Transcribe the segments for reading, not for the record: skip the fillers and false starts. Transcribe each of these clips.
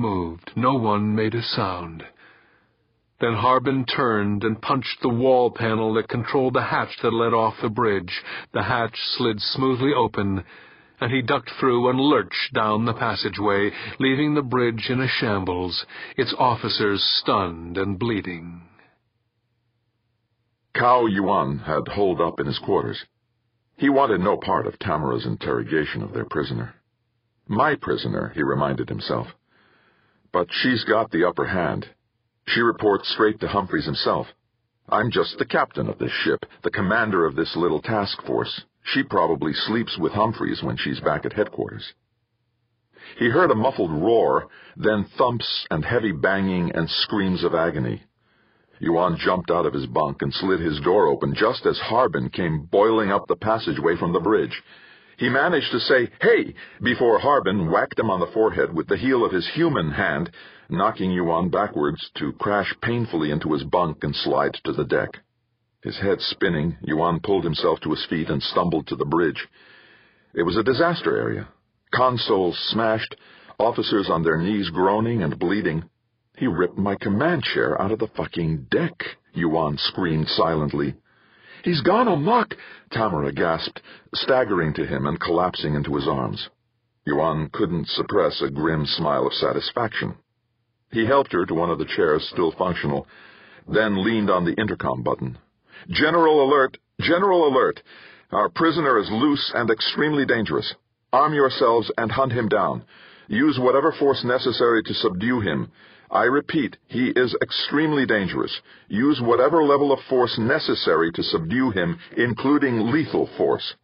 moved. No one made a sound. Then Harbin turned and punched the wall panel that controlled the hatch that led off the bridge. The hatch slid smoothly open, and he ducked through and lurched down the passageway, leaving the bridge in a shambles, its officers stunned and bleeding. Cao Yuan had holed up in his quarters. He wanted no part of Tamara's interrogation of their prisoner. My prisoner, he reminded himself. But she's got the upper hand. She reports straight to Humphreys himself. I'm just the captain of this ship, the commander of this little task force. She probably sleeps with Humphreys when she's back at headquarters. He heard a muffled roar, then thumps and heavy banging and screams of agony. Yuan jumped out of his bunk and slid his door open just as Harbin came boiling up the passageway from the bridge. He managed to say, "Hey!" before Harbin whacked him on the forehead with the heel of his human hand, knocking Yuan backwards to crash painfully into his bunk and slide to the deck. His head spinning, Yuan pulled himself to his feet and stumbled to the bridge. It was a disaster area. Consoles smashed, officers on their knees groaning and bleeding. "He ripped my command chair out of the fucking deck," Yuan screamed silently. "He's gone amok," Tamara gasped, staggering to him and collapsing into his arms. Yuan couldn't suppress a grim smile of satisfaction. He helped her to one of the chairs still functional, then leaned on the intercom button. "General alert! General alert! Our prisoner is loose and extremely dangerous. Arm yourselves and hunt him down. Use whatever force necessary to subdue him. I repeat, he is extremely dangerous. Use whatever level of force necessary to subdue him, including lethal force."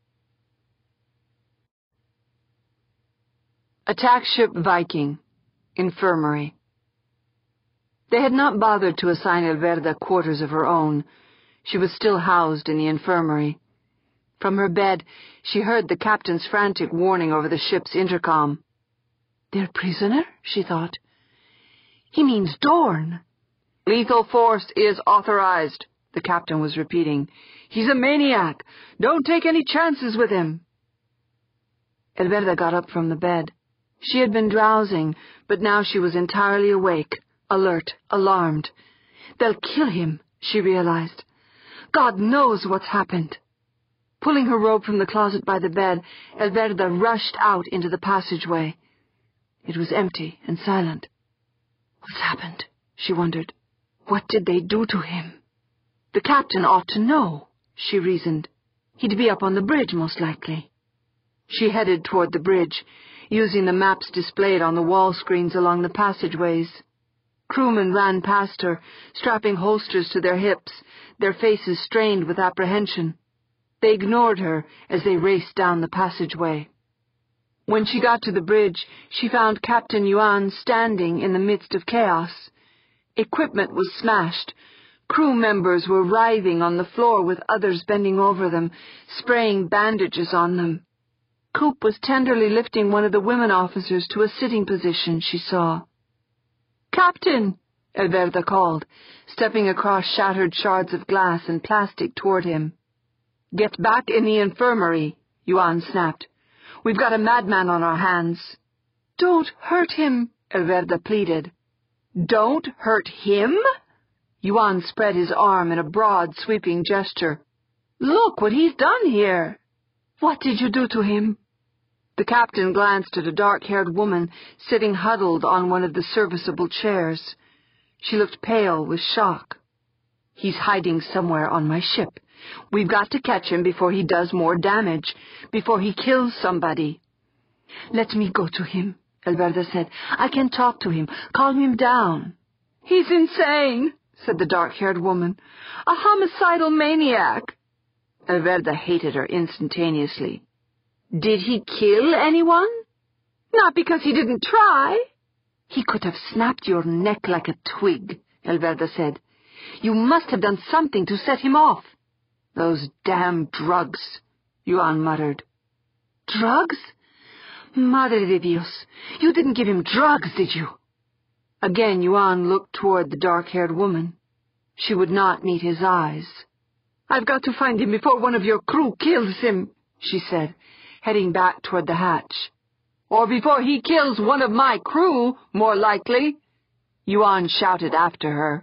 Attack Ship Viking, Infirmary. They had not bothered to assign Elverda quarters of her own. She was still housed in the infirmary. From her bed, she heard the captain's frantic warning over the ship's intercom. "Their prisoner?" she thought. "He means Dorn." "Lethal force is authorized," the captain was repeating. "He's a maniac. Don't take any chances with him." Elverda got up from the bed. She had been drowsing, but now she was entirely awake, alert, alarmed. "They'll kill him," she realized. "God knows what's happened." Pulling her robe from the closet by the bed, Elverda rushed out into the passageway. It was empty and silent. What's happened? She wondered. What did they do to him? The captain ought to know, she reasoned. He'd be up on the bridge, most likely. She headed toward the bridge, using the maps displayed on the wall screens along the passageways. Crewmen ran past her, strapping holsters to their hips, their faces strained with apprehension. They ignored her as they raced down the passageway. When she got to the bridge, she found Captain Yuan standing in the midst of chaos. Equipment was smashed. Crew members were writhing on the floor with others bending over them, spraying bandages on them. Coop was tenderly lifting one of the women officers to a sitting position, she saw. "Captain!" Elverda called, stepping across shattered shards of glass and plastic toward him. "Get back in the infirmary," Yuan snapped. "We've got a madman on our hands." "Don't hurt him," Elverda pleaded. "Don't hurt him?" Yuan spread his arm in a broad, sweeping gesture. "Look what he's done here." "What did you do to him?" The captain glanced at a dark-haired woman sitting huddled on one of the serviceable chairs. She looked pale with shock. "He's hiding somewhere on my ship. We've got to catch him before he does more damage, before he kills somebody." "Let me go to him," Elverda said. "I can talk to him, calm him down." "He's insane," said the dark-haired woman. "A homicidal maniac." Elverda hated her instantaneously. "Did he kill anyone?" "Not because he didn't try." "He could have snapped your neck like a twig," Elverda said. "You must have done something to set him off." "Those damn drugs," Yuan muttered. "Drugs? Madre de Dios, you didn't give him drugs, did you?" Again Yuan looked toward the dark-haired woman. She would not meet his eyes. "I've got to find him before one of your crew kills him," she said, heading back toward the hatch. Or before he kills one of my crew, more likely, Yuan shouted after her.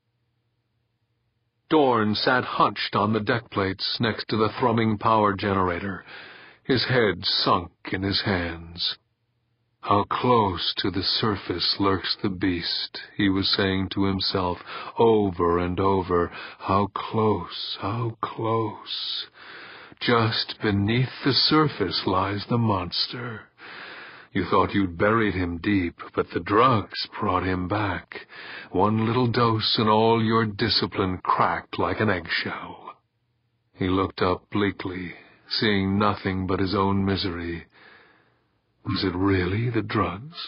Dorn sat hunched on the deck plates next to the thrumming power generator, his head sunk in his hands. How close to the surface lurks the beast, he was saying to himself over and over. How close, how close. Just beneath the surface lies the monster. You thought you'd buried him deep, but the drugs brought him back. One little dose and all your discipline cracked like an eggshell. He looked up bleakly, seeing nothing but his own misery. Was it really the drugs?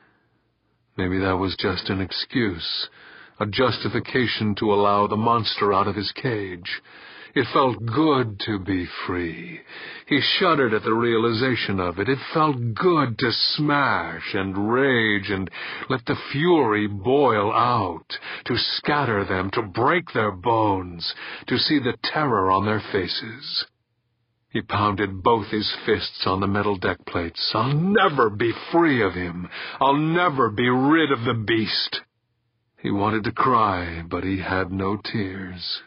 Maybe that was just an excuse, a justification to allow the monster out of his cage. It felt good to be free. He shuddered at the realization of it. It felt good to smash and rage and let the fury boil out, to scatter them, to break their bones, to see the terror on their faces. He pounded both his fists on the metal deck plates. I'll never be free of him. I'll never be rid of the beast. He wanted to cry, but he had no tears.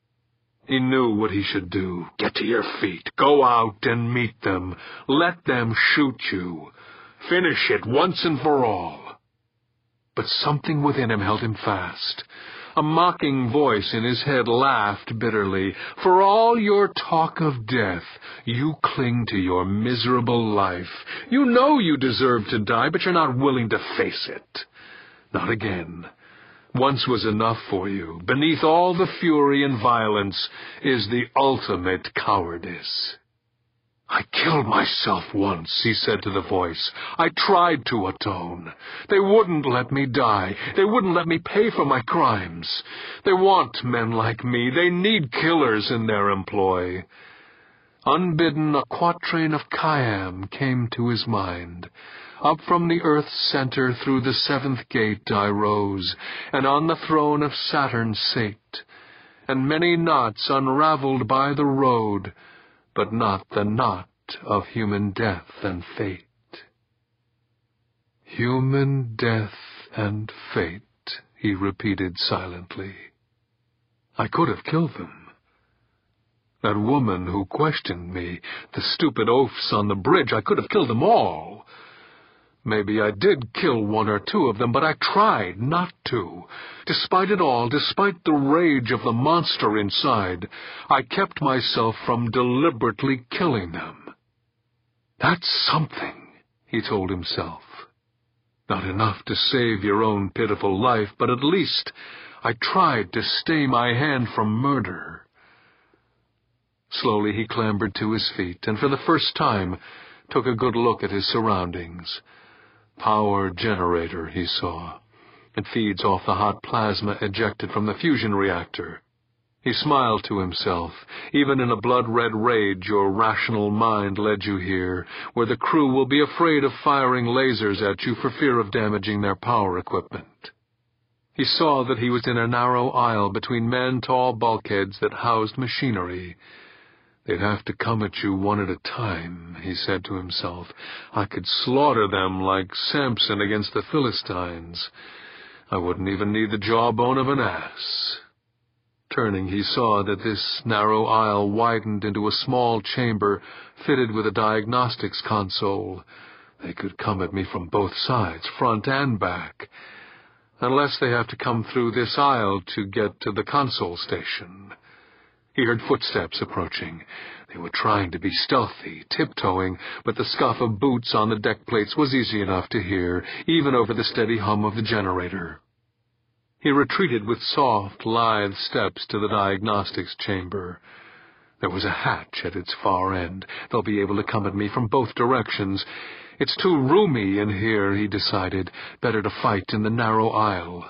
He knew what he should do. Get to your feet. Go out and meet them. Let them shoot you. Finish it once and for all. But something within him held him fast. A mocking voice in his head laughed bitterly. For all your talk of death, you cling to your miserable life. You know you deserve to die, but you're not willing to face it. Not again. Once was enough for you. Beneath all the fury and violence is the ultimate cowardice. I killed myself once, he said to the voice. I tried to atone. They wouldn't let me die. They wouldn't let me pay for my crimes. They want men like me. They need killers in their employ. Unbidden, a quatrain of Khayyam came to his mind. Up from the earth's center through the seventh gate I rose, and on the throne of Saturn sate, and many knots unraveled by the road, but not the knot of human death and fate. Human death and fate, he repeated silently. I could have killed them. That woman who questioned me, the stupid oafs on the bridge, I could have killed them all. Maybe I did kill one or two of them, but I tried not to. Despite it all, despite the rage of the monster inside, I kept myself from deliberately killing them. That's something, he told himself. Not enough to save your own pitiful life, but at least I tried to stay my hand from murder. Slowly he clambered to his feet, and for the first time took a good look at his surroundings. Power generator, he saw. It feeds off the hot plasma ejected from the fusion reactor. He smiled to himself. Even in a blood-red rage, your rational mind led you here, where the crew will be afraid of firing lasers at you for fear of damaging their power equipment. He saw that he was in a narrow aisle between tall bulkheads that housed machinery. They'd have to come at you one at a time, he said to himself. I could slaughter them like Samson against the Philistines. I wouldn't even need the jawbone of an ass. Turning, he saw that this narrow aisle widened into a small chamber fitted with a diagnostics console. They could come at me from both sides, front and back, unless they have to come through this aisle to get to the console station. He heard footsteps approaching. They were trying to be stealthy, tiptoeing, but the scuff of boots on the deck plates was easy enough to hear, even over the steady hum of the generator. He retreated with soft, lithe steps to the diagnostics chamber. There was a hatch at its far end. They'll be able to come at me from both directions. It's too roomy in here, he decided. Better to fight in the narrow aisle.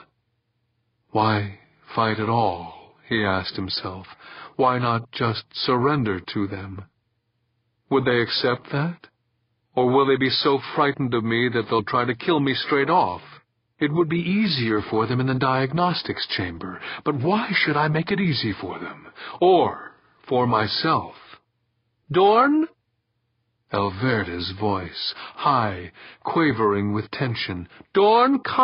Why fight at all, he asked himself. Why not just surrender to them? Would they accept that? Or will they be so frightened of me that they'll try to kill me straight off? It would be easier for them in the diagnostics chamber, but why should I make it easy for them? Or for myself? Dorn? Alverda's voice, high, quavering with tension. "Dorn,